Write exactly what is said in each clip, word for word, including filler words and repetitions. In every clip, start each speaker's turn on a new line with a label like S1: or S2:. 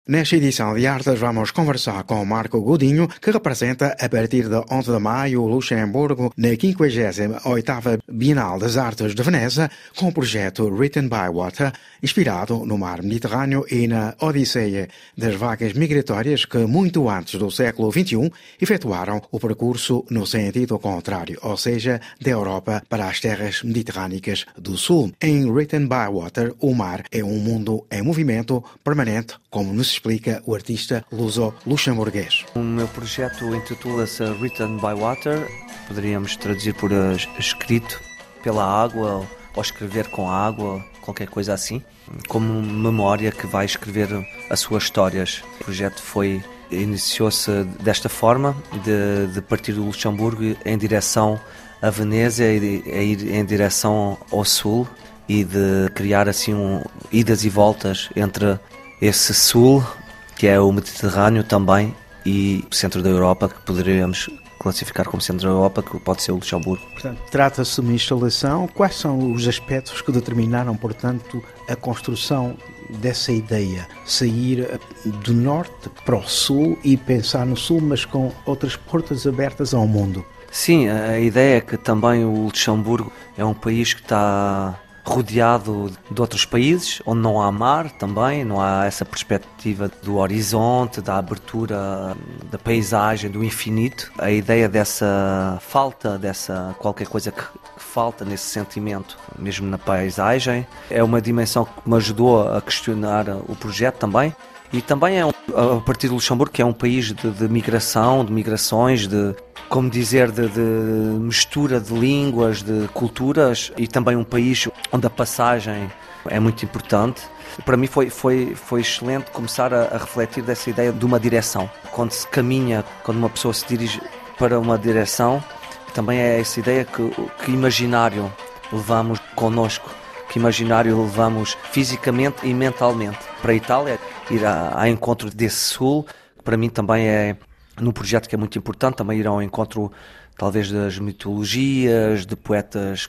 S1: Nesta edição de Artes vamos conversar com Marco Godinho, que representa a partir de onze de maio o Luxemburgo na quinquagésima oitava Bienal das Artes de Veneza, com o projeto Written by Water, inspirado no mar Mediterrâneo e na odisseia das vagas migratórias que, muito antes do século vinte e um, efetuaram o percurso no sentido contrário, ou seja, da Europa para as terras mediterrânicas do Sul. Em Written by Water, o mar é um mundo em movimento permanente, como nos explica o artista luso-luxemburguês.
S2: O meu projeto intitula-se Written by Water, poderíamos traduzir por uh, escrito pela água ou escrever com água, qualquer coisa assim, como memória que vai escrever as suas histórias. O projeto foi, iniciou-se desta forma, de, de partir do Luxemburgo em direção a Veneza e de, a ir em direção ao sul e de criar assim um, idas e voltas entre esse sul, que é o Mediterrâneo também, e o centro da Europa, que poderíamos classificar como centro da Europa, que pode ser o Luxemburgo.
S1: Portanto, trata-se de uma instalação. Quais são os aspectos que determinaram, portanto, a construção dessa ideia? Sair do norte para o sul e pensar no sul, mas com outras portas abertas ao mundo.
S2: Sim, a ideia é que também o Luxemburgo é um país que está rodeado de outros países, onde não há mar também, não há essa perspectiva do horizonte, da abertura da paisagem, do infinito. A ideia dessa falta, dessa qualquer coisa que, que falta nesse sentimento, mesmo na paisagem, é uma dimensão que me ajudou a questionar o projeto também. E também é um, a partir do Luxemburgo, que é um país de, de migração, de migrações, de, como dizer, de, de mistura de línguas, de culturas, e também um país onde a passagem é muito importante. Para mim foi, foi, foi excelente começar a, a refletir dessa ideia de uma direção. Quando se caminha, quando uma pessoa se dirige para uma direção, também é essa ideia que, que imaginário levamos connosco, que imaginário levamos fisicamente e mentalmente. Para a Itália, ir ao encontro desse sul, que para mim também é, num projeto que é muito importante, também ir ao encontro talvez das mitologias, de poetas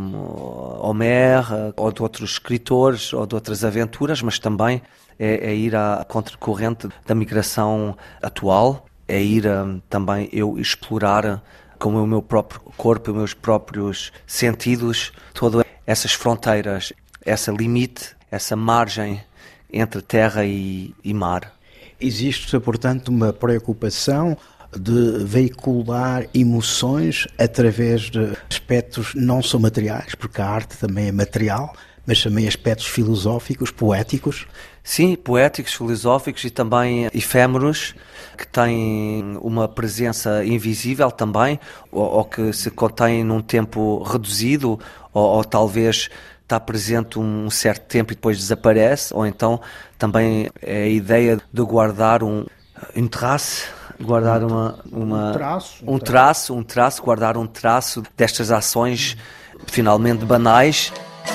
S2: como Homero, ou de outros escritores, ou de outras aventuras, mas também é, é ir à contracorrente da migração atual, é ir a, também eu explorar com o meu próprio corpo, os meus próprios sentidos, todas essas fronteiras, essa limite, essa margem entre terra e, e mar.
S1: Existe, portanto, uma preocupação de veicular emoções através de aspectos não só materiais, porque a arte também é material, mas também aspectos filosóficos, poéticos.
S2: Sim, poéticos, filosóficos e também efêmeros, que têm uma presença invisível também, ou, ou que se contêm num tempo reduzido, ou, ou talvez está presente um certo tempo e depois desaparece, ou então também é a ideia de guardar um, um traço, guardar uma, uma,
S1: um, traço,
S2: um, um traço, um traço, guardar um traço destas ações finalmente banais.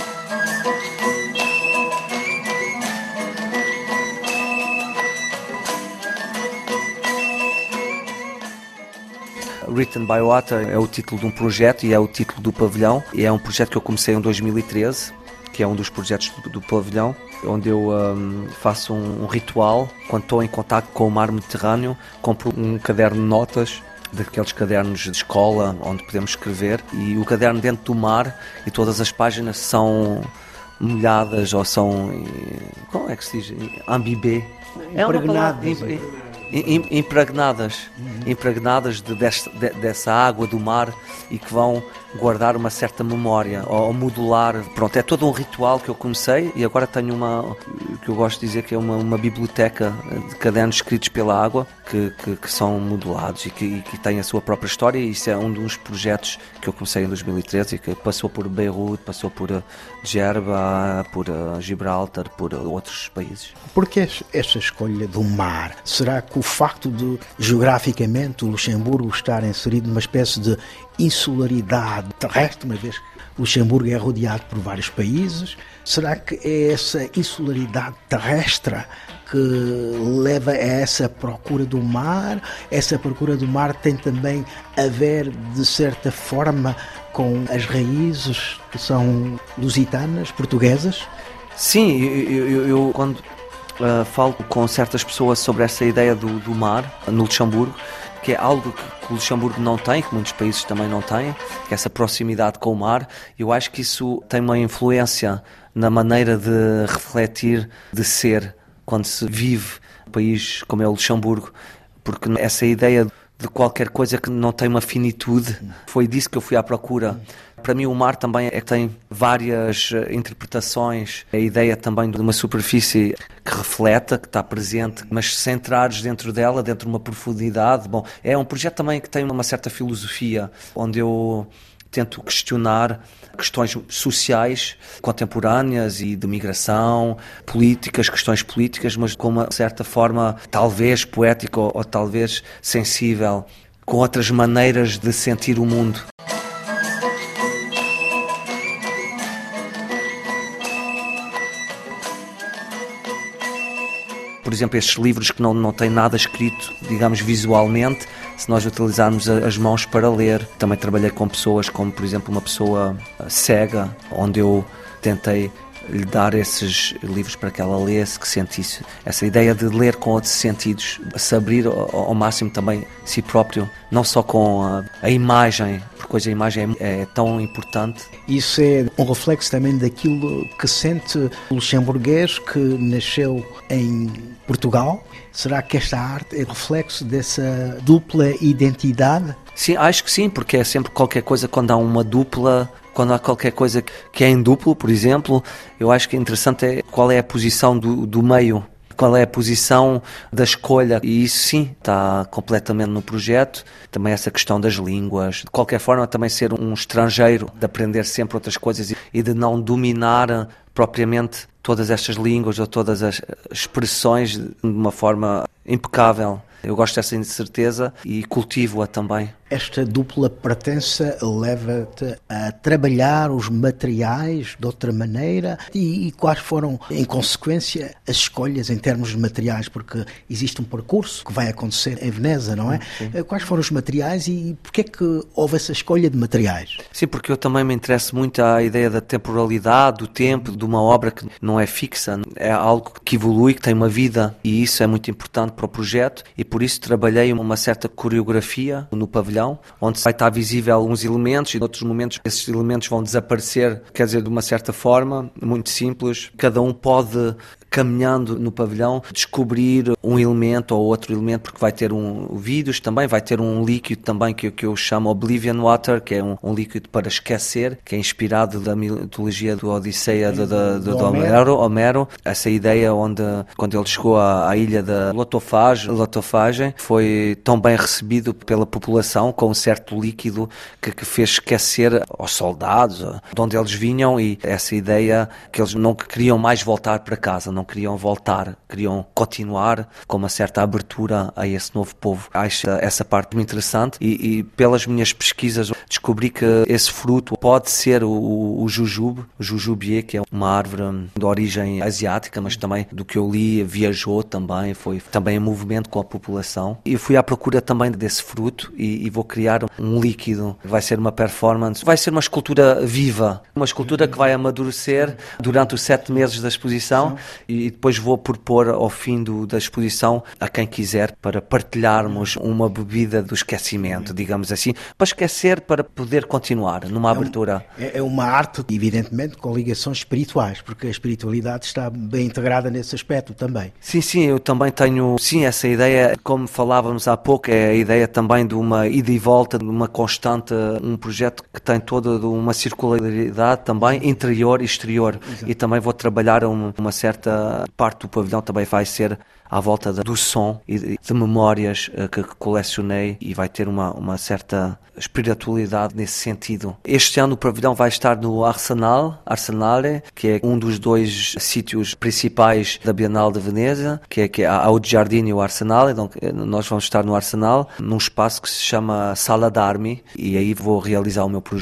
S2: Written by Water é o título de um projeto e é o título do pavilhão, e é um projeto que eu comecei em dois mil e treze, que é um dos projetos do, do pavilhão, onde eu um, faço um, um ritual. Quando estou em contato com o mar Mediterrâneo, compro um caderno de notas, daqueles cadernos de escola onde podemos escrever, e o caderno dentro do mar, e todas as páginas são molhadas ou são, como é que se diz? Ambibé.
S1: Impregnadas.
S2: Impregnadas, impregnadas de, desta, de, dessa água do mar, e que vão guardar uma certa memória ou, ou modular. Pronto, é todo um ritual que eu comecei, e agora tenho uma, que eu gosto de dizer que é uma, uma biblioteca de cadernos escritos pela água, que, que, que são modulados e que, e que têm a sua própria história. E isso é um dos projetos que eu comecei em dois mil e treze e que passou por Beirute, passou por Djerba, por Gibraltar, por outros países.
S1: Por que esta escolha do mar? Será que o facto de, geograficamente, o Luxemburgo estar inserido numa espécie de insularidade terrestre, uma vez que o Luxemburgo é rodeado por vários países, será que é essa insularidade terrestre que leva a essa procura do mar? Essa procura do mar tem também a ver, de certa forma, com as raízes que são lusitanas, portuguesas?
S2: Sim, eu, eu, eu quando uh, falo com certas pessoas sobre essa ideia do, do mar no Luxemburgo, que é algo que o Luxemburgo não tem, que muitos países também não têm, que é essa proximidade com o mar. Eu acho que isso tem uma influência na maneira de refletir, de ser, quando se vive um país como é o Luxemburgo, porque essa ideia de qualquer coisa que não tem uma finitude, foi disso que eu fui à procura. Para mim o mar também é que tem várias interpretações, a ideia também de uma superfície que reflete, que está presente, mas centrados dentro dela, dentro de uma profundidade. Bom, é um projeto também que tem uma certa filosofia, onde eu tento questionar questões sociais contemporâneas e de migração, políticas, questões políticas, mas com uma certa forma talvez poética ou, ou talvez sensível, com outras maneiras de sentir o mundo. Por exemplo, estes livros que não, não têm nada escrito, digamos, visualmente, se nós utilizarmos as mãos para ler. Também trabalhei com pessoas como, por exemplo, uma pessoa cega, onde eu tentei lhe dar esses livros para que ela lesse, que sentisse essa ideia de ler com outros sentidos, se abrir ao, ao máximo também si próprio, não só com a, a imagem, porque hoje a imagem é, é tão importante.
S3: Isso é um reflexo também daquilo que sente o luxemburguês que nasceu em Portugal. Será que esta arte é reflexo dessa dupla identidade?
S2: Sim, acho que sim, porque é sempre qualquer coisa quando há uma dupla. Quando há qualquer coisa que é em duplo, por exemplo, eu acho que é interessante é qual é a posição do, do meio, qual é a posição da escolha, e isso sim está completamente no projeto. Também essa questão das línguas, de qualquer forma também ser um estrangeiro, de aprender sempre outras coisas e de não dominar propriamente todas estas línguas ou todas as expressões de uma forma impecável. Eu gosto dessa incerteza e cultivo-a também.
S3: Esta dupla pertença leva-te a trabalhar os materiais de outra maneira e, e quais foram, em consequência, as escolhas em termos de materiais? Porque existe um percurso que vai acontecer em Veneza, não é? Sim. Quais foram os materiais e porquê é que houve essa escolha de materiais?
S2: Sim, porque eu também me interesso muito à ideia da temporalidade, do tempo, de uma obra que não é fixa, é algo que evolui, que tem uma vida, e isso é muito importante para o projeto, e por isso trabalhei uma certa coreografia no pavilhão, onde vai estar visível uns elementos e em outros momentos esses elementos vão desaparecer, quer dizer, de uma certa forma, muito simples. Cada um pode, caminhando no pavilhão, descobrir um elemento ou outro elemento, porque vai ter um vídeos também, vai ter um líquido também que, que eu chamo Oblivion Water, que é um, um líquido para esquecer, que é inspirado da mitologia do Odisseia de, de, de, de, de Homero, Homero. Essa ideia onde, quando ele chegou à, à ilha da Lotofage, Lotofage, foi tão bem recebido pela população com um certo líquido que, que fez esquecer aos soldados de onde eles vinham, e essa ideia que eles não queriam mais voltar para casa, não queriam voltar, queriam continuar com uma certa abertura a esse novo povo. Acho essa parte muito interessante e, e pelas minhas pesquisas descobri que esse fruto pode ser o, o jujube, o jujubie, que é uma árvore de origem asiática, mas também, do que eu li, viajou também, foi também em movimento com a população. E fui à procura também desse fruto e, e vou criar um líquido. Vai ser uma performance, vai ser uma escultura viva, uma escultura que vai amadurecer durante os sete meses da exposição. E depois vou propor ao fim do, da exposição a quem quiser para partilharmos uma bebida do esquecimento, digamos assim, para esquecer, para poder continuar numa abertura.
S3: É, é uma arte, evidentemente, com ligações espirituais, porque a espiritualidade está bem integrada nesse aspecto também.
S2: Sim, sim, eu também tenho, sim, essa ideia, como falávamos há pouco, é a ideia também de uma ida e volta, de uma constante, um projeto que tem toda uma circularidade também, interior e exterior. Exato. E também vou trabalhar uma, uma certa parte do pavilhão também vai ser à volta do som e de memórias que colecionei, e vai ter uma, uma certa espiritualidade nesse sentido. Este ano o pavilhão vai estar no Arsenal, Arsenale, que é um dos dois sítios principais da Bienal de Veneza, que é, que é a o Giardini e o Arsenal. Então nós vamos estar no Arsenal, num espaço que se chama Sala d'Armi, e aí vou realizar o meu projeto.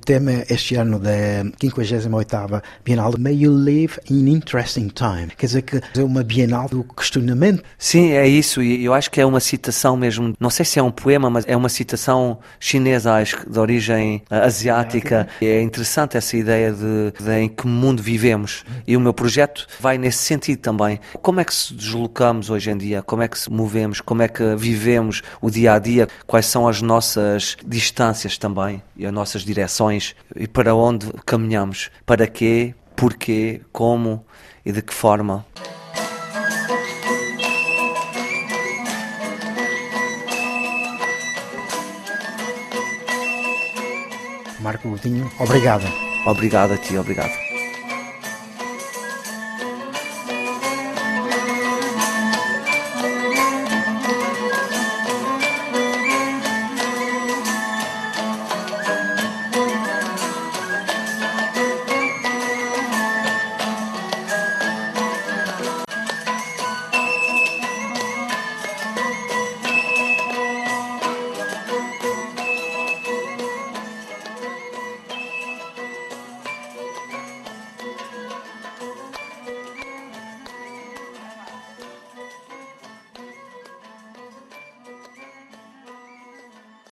S3: tema este ano da quinquagésima oitava Bienal, May You Live in Interesting Time. Quer dizer que é uma Bienal do questionamento.
S2: Sim, é isso, e eu acho que é uma citação mesmo, não sei se é um poema, mas é uma citação chinesa, acho que de origem uh, asiática. É interessante essa ideia de, de em que mundo vivemos, e o meu projeto vai nesse sentido também. Como é que se deslocamos hoje em dia? Como é que se movemos? Como é que vivemos o dia a dia? Quais são as nossas distâncias também e as nossas direções, e para onde caminhamos? Para quê? Porquê? Como? E de que forma?
S3: Marco Godinho, obrigado.
S2: Obrigado a ti, obrigado.